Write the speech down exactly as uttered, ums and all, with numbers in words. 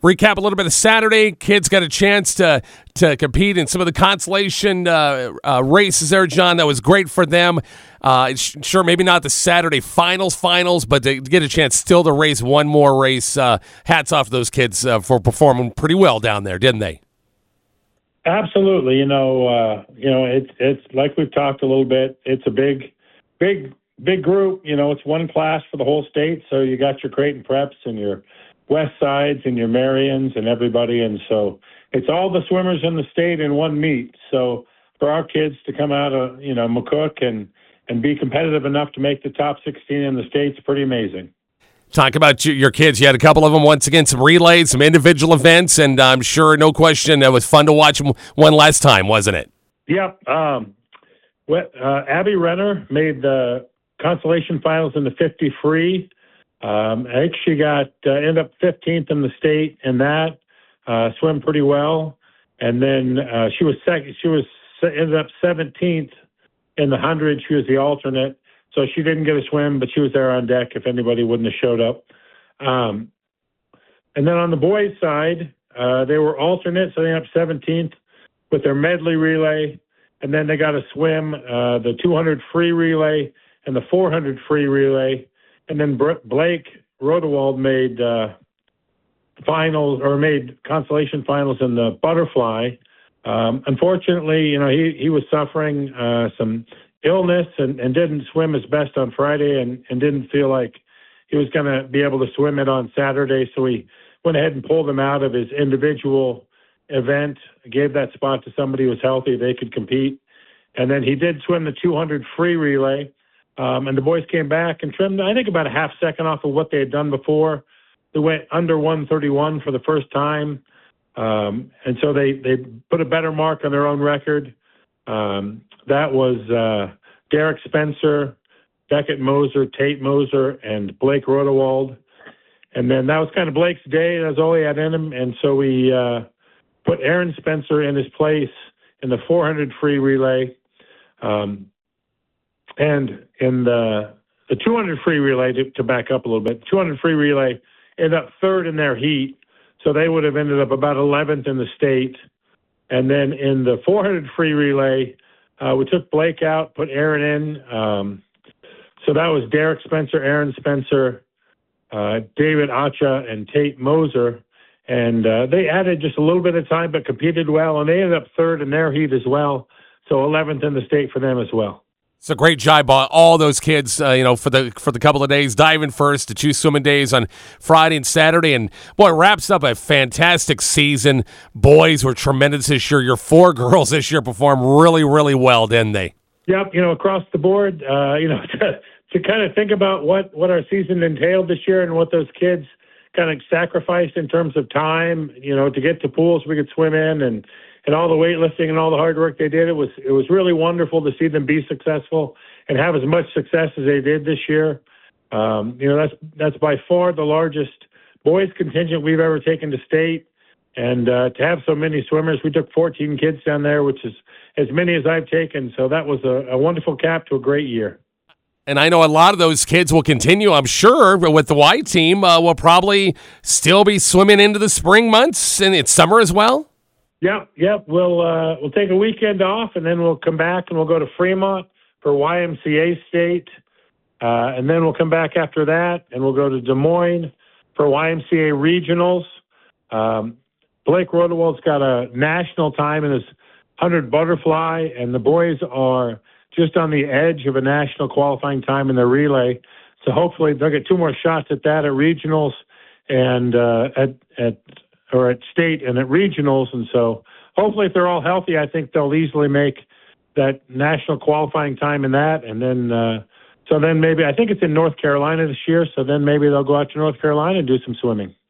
recap a little bit of Saturday. Kids got a chance to to compete in some of the consolation uh, uh, races there, John. That was great for them. Uh, sure, maybe not the Saturday finals finals, but to get a chance still to race one more race. Uh, hats off to those kids uh, for performing pretty well down there, didn't they? Absolutely. You know, uh, you know, it's it's like we've talked a little bit. It's a big, big, big group. You know, it's one class for the whole state. So you got your Creighton Preps and your West Sides and your Marions and everybody. And so it's all the swimmers in the state in one meet. So for our kids to come out of, you know, McCook and, and be competitive enough to make the top sixteen in the state's pretty amazing. Talk about your kids. You had a couple of them, once again, some relays, some individual events, and I'm sure, no question, it was fun to watch them one last time, wasn't it? Yep. Um, uh, Abby Renner made the consolation finals in the fifty free. Um, I think she got uh, ended up fifteenth in the state in that. Uh, swim pretty well, and then uh, she was second. She was ended up seventeenth in the hundred. She was the alternate. So she didn't get a swim, but she was there on deck if anybody wouldn't have showed up. Um, and then on the boys' side, uh, they were alternates, so they ended up seventeenth with their medley relay. And then they got a swim, uh, the two hundred free relay and the four hundred free relay. And then Blake Rodewald made uh, finals or made consolation finals in the butterfly. Um, unfortunately, you know, he, he was suffering uh, some illness and, and didn't swim his best on Friday and, and didn't feel like he was going to be able to swim it on Saturday. So we went ahead and pulled him out of his individual event, gave that spot to somebody who was healthy. They could compete. And then he did swim the two hundred free relay. Um, and the boys came back and trimmed, I think, about a half second off of what they had done before. They went under one thirty-one for the first time. Um, and so they, they put a better mark on their own record. Um, that was uh, Derek Spencer, Beckett Moser, Tate Moser, and Blake Rodewald. And then that was kind of Blake's day. That was all he had in him. And so we uh, put Aaron Spencer in his place in the four hundred free relay. Um, and in the the two hundred free relay, to, to back up a little bit, two hundred free relay ended up third in their heat. So they would have ended up about eleventh in the state. And then in the four hundred free relay, uh, we took Blake out, put Aaron in. Um, so that was Derek Spencer, Aaron Spencer, uh, David Acha, and Tate Moser. And uh, they added just a little bit of time, but competed well. And they ended up third in their heat as well. So eleventh in the state for them as well. It's a great job by all those kids, uh, you know, for the for the couple of days, diving first, the two swimming days on Friday and Saturday. And, boy, it wraps up a fantastic season. Boys were tremendous this year. Your four girls this year performed really, really well, didn't they? Yep, you know, across the board, uh, you know, to, to kind of think about what, what our season entailed this year and what those kids kind of sacrificed in terms of time, you know, to get to pools we could swim in and – and all the weightlifting and all the hard work they did. It was it was really wonderful to see them be successful and have as much success as they did this year. Um, you know, that's that's by far the largest boys contingent we've ever taken to state. And uh, to have so many swimmers, we took fourteen kids down there, which is as many as I've taken. So that was a, a wonderful cap to a great year. And I know a lot of those kids will continue, I'm sure, with the Y team, uh, will probably still be swimming into the spring months and it's summer as well. Yep, yep. We'll uh, we'll take a weekend off, and then we'll come back and we'll go to Fremont for Y M C A State, uh, and then we'll come back after that, and we'll go to Des Moines for Y M C A Regionals. Um, Blake Rodewald's got a national time in his one hundred butterfly, and the boys are just on the edge of a national qualifying time in their relay. So hopefully they'll get two more shots at that at regionals and uh, at at. or at state and at regionals. And so hopefully if they're all healthy, I think they'll easily make that national qualifying time in that. And then, uh, so then maybe, I think it's in North Carolina this year. So then maybe they'll go out to North Carolina and do some swimming.